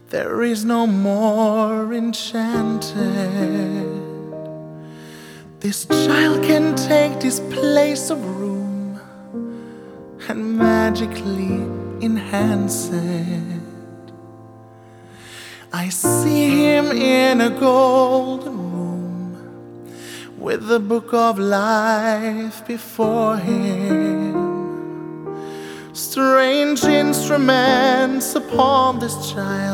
There is no more enchanted. This child can take this place of room and magically enhance it. I see him in a golden room with the book of life before him. Strange instruments upon this child